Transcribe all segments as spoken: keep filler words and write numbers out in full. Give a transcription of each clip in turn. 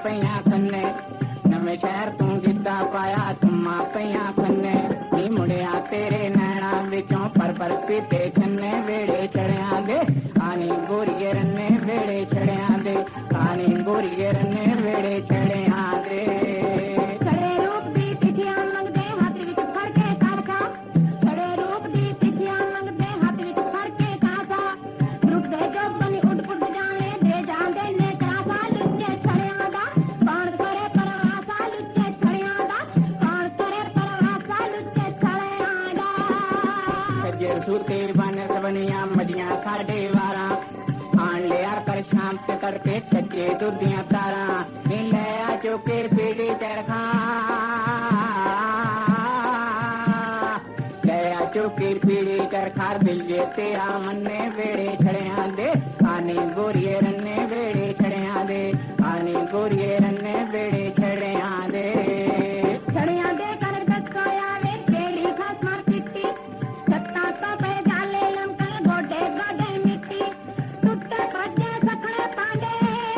ਪਈਆਂ ਖੰਨੇ ਨਵੇਂ ਸ਼ਹਿਰ ਤੂੰ ਗਿੱਧਾ ਪਾਇਆ ਤੁਮਾਂ ਪਈਆਂ ਖੰਨੇ ਨੀ ਮੁੰਡਿਆ ਤੇਰੇ ਨੈਣਾ ਵਿੱਚੋਂ ਪਰ ਪਰ ਪੀਤੇ ਛੰਨੇ ਵੇੜੇ ਚੜਿਆਂ ਦੇ ਆਨੀ ਗੋਰੀਏ ਰੰਨੇ ਵੇੜੇ ਛੜਿਆਂ ਦੇ ਆਨੀ ਗੋਰੀਏ ਰੰਨੇ ਵੇੜੇ ਛੜਿਆਂ ਦੇ ਛੜੇ ਰੂਪ ਦੀ ਤਿੱਖੀਆਂ ਮੰਗਦੇ ਹੱਥ ਵਿੱਚ ਫੜ ਕੇ ਕਾਸਾ ਛੜੇ ਰੂਪ ਦੀ ਤਿੱਖੀਆਂ ਮੰਗਦੇ ਹੱਥ ਵਿੱਚ ਫੜ ਕੇ ਕਾਸਾ ਰੁੱਟਦੇ ਜੋਬਨ ਉੱਡ ਪੁੱਟ ਜਾਣੇ ਦੇ ਜਾਂਦੇ ਨੇ ਕਰਾਸਾ ਲੁੱਚੇ ਛੜਿਆਂ ਦਾ ਕੌਣ ਕਰੇ ਪਰਵਾਸਾ ਲੁੱਚੇ ਛੜਿਆਂ ਦਾ ਕੌਣ ਕਰੇ ਪਰਵਾਸਾ ਲੁੱਚੇ ਛੜਿਆਂ ਦਾ ਸੱਜੇ ਰਸੂਲ ਤੇਰ ਬਨ ਸਵਨੀਆਂ ਮਜੀਆਂ ਸਾਡੇ ਵਾਰਾਂ ਆਣ ਲਿਆ ਕਰ ਸ਼ਾਮ ਤੇ ਕਰਕੇ ਕੱਚੇ ਦੁੱਧੀਆਂ ਤਾਰਾਂ ਨੀ ਲੈ ਆ ਚੋਕੇਰ ਪੀੜੀ ਚਰਖਾ ਲੈ ਆ ਚੋਕੇਰ ਪੀੜੀ ਚਰਖਾ ਬਿੱਲੇ ਤੇਰਾ ਮੰਨੇ ਵੇੜੇ ਛੜਿਆਂ ਦੇ ਆਨੀ ਗੋਰੀਏ ਰੰਨੇ ਵੇੜੇ ਛੜਿਆਂ ਦੇ ਆਨੀ ਗੋਰੀਏ ਰੰਨੇ ਵੇੜੇ ਛੜਿਆਂ ਦੇ ਛੜਿਆਂ ਦੇ ਕਣਕ ਦੱਸੋਇਆ ਵੇ ਕਿਹੜੀ ਖਸਮਾਂ ਚਿੱਟੀ ਸੱਤਾਂ ਤੋਂ ਪਏ ਜਾਲੇ ਲੰਕਣ ਗੋਡੇ ਗੋਡੇ ਮਿੱਟੀ ਟੁੱਟੇ ਭੱਜੇ ਸਖਣੇ ਪਾਂਡੇ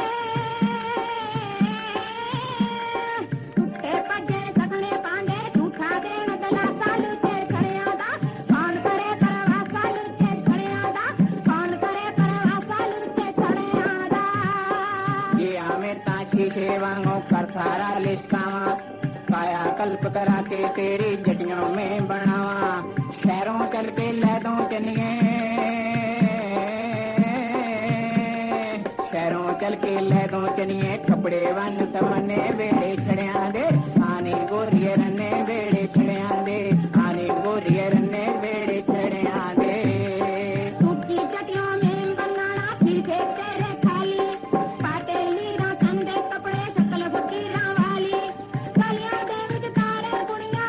ਟੁੱਟੇ ਭੱਜੇ ਸਖਣੇ ਪਾਂਡੇ ਝੂਠਾ ਦੇਣ ਦਲਾਸਾ ਲੁੱਚੇ ਛੜਿਆਂ ਦਾ ਕੌਣ ਕਰੇ ਪਰਵਾਸਾ ਲੁੱਚੇ ਛੜਿਆਂ ਦਾ ਕੌਣ ਕਰੇ ਪਰਵਾਸਾ ਲੁੱਚੇ ਛੜਿਆਂ ਦਾ ये हमें ताकि सेवाओं कर सारा लिस्कावा काया कल्प करा के तेरी जटियों में बनावा शहरों चल के लैदों चलिए शहरों चल के लैदों चलिए कपड़े वन समने वेड़े छड़िया दे आने गोरिये रन्ने वेड़े छड़िया दे आने गोरिये रन्ने वेड़े छड़िया दे ऊंची चटियों में बनाना फिर से तेरे खाली पाटे लीरा कंधे कपड़े शकल फकीरा वाली गलियां दे विच तारे कुड़ियां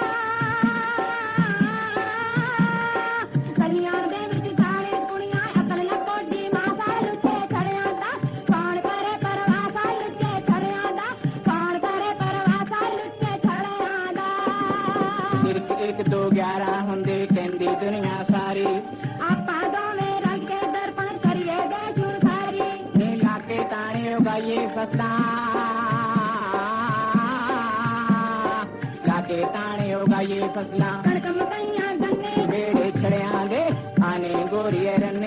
गलियां दे विच तारे कुड़ियां अकल ना कोडी मासा लुच्चे छड़ियां दा कौन करे परवासा लुच्चे छड़ियां दा कौन करे परवासा लुच्चे छड़ियां दा सिर्फ एक दो ग्यारह हुंदे कहंदी दुनिया सारी आपा दोवें रल के दर्पण करिए दे सुरखारी नी लाके ताने उगाइए फसला लाके ताने उगाइए फसला कणक मकइयां गन्ने वेड़े छड़िया दे आने गोरिये रन्ने